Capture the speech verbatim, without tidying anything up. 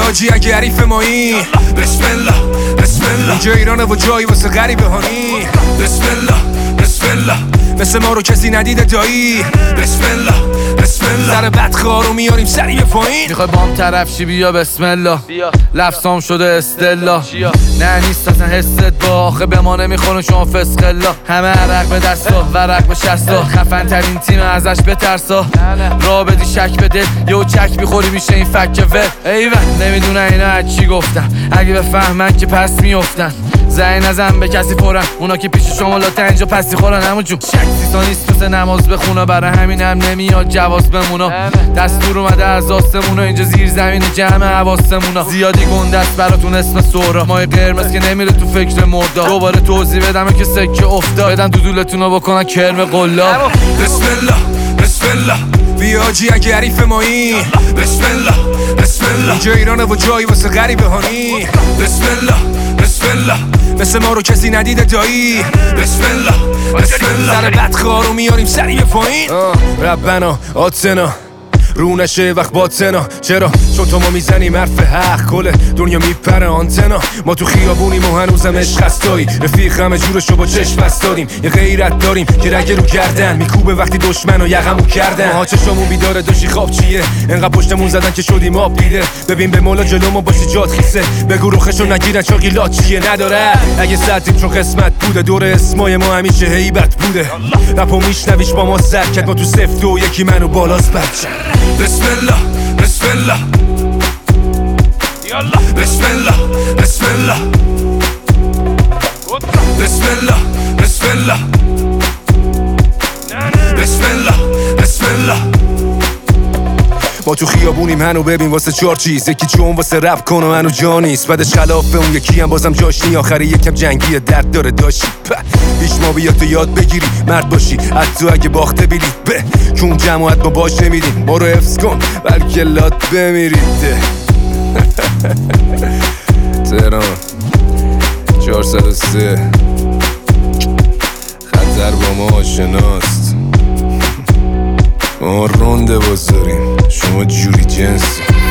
حاجی اگه حریف مایی بسم الله بسم الله اینجا ایرانه و جایی واسه غریبه هانی بسم الله بسم الله مثل ما رو کسی ندیده دایی بسم الله بسم الله سر بدخواه رو میاریم سری به پایین میخوای بام طرف شی بیا بسم الله لفظام شده استلا نه نیست اصلا حست با آخه به ما نمیخونه شما فسق الله همه عرق به دستا ورق به شستا خفن ترین تیم ازش بترسا را بدی شک به دل یهو چک میخوری میشه این فکه ول ایول نمیدونه اینا از چی گفتن اگه بفهمن که پس میافتن زنگ نزن به کسی فورن اونا که پیش شما لاته اینجا پسی خورن همون جون شک سیسا نیست مثل نماز بخونه برای همین هم نمیاد جواز بمونا دستور اومده از آسمونا اینجا زیر زمین جمع حواسمونا زیادی گنده است براتون اسم سورا مای قرمز که نمیره تو فکر مردا دوباره توضیح بدم که سکه افتاد بدن دودولتونو بکنن کرم قلاب بسم الله بسم الله بیا حاجی اگه حریف مایی بسم الله بسم الله اینجا ایرانه و جایی واسه غریبه هانی بسم الله بسم الله مثل ما رو کسی ندیده دایی بسم الله بسم الله سر بدخواه رو میاریم سری به پایین ربنا آتنا رو نشه وقت باطنا چرا؟ چون تو ما میزنیم حرف حق کله دنیا میپره آنتنا ما تو خیابونیم و هنوزم عشق هستایی رفیق همه جورشو با چشم بستادیم یه غیرت داریم که رگه رو گردن میکوبه وقتی دشمن و یقمو کردن ماها چشامون بیداره داشتی خواب چیه انقدر پشتمون زدن که شدیم آب دیده ببین به مولا جلو ما باشی جات خیسه بگو روخشو نگیرن چاقی لاچیه نداره اگه سطیم چون قسمت بوده دور اسمای ما همیشه هیبت بوده رپو میشنویش با ما سرکت ما تو سفت و یکی منو بالاست بچه بسم الله بسم الله یالا بسم الله بسم الله بسم الله بسم الله بسم الله بسم الله ما تو خیابونیم هنو ببین واسه چهار چیز یکی جون واسه رپ کن و هنو جا نیست بعدش خلافه اون یکی هم بازم جاش نی آخری یکم جنگی درد داره داشتی پیش ما بیا تو یاد بگیری مرد باشی حتی اگه باخته بیدید به چون جماعت ما باش نمیدیم ما رو حفظ کن بلکه لات بمیرید تهران چهارصد و سه خطر با ما آشناست ما رونده بازاریم شما جوری جنس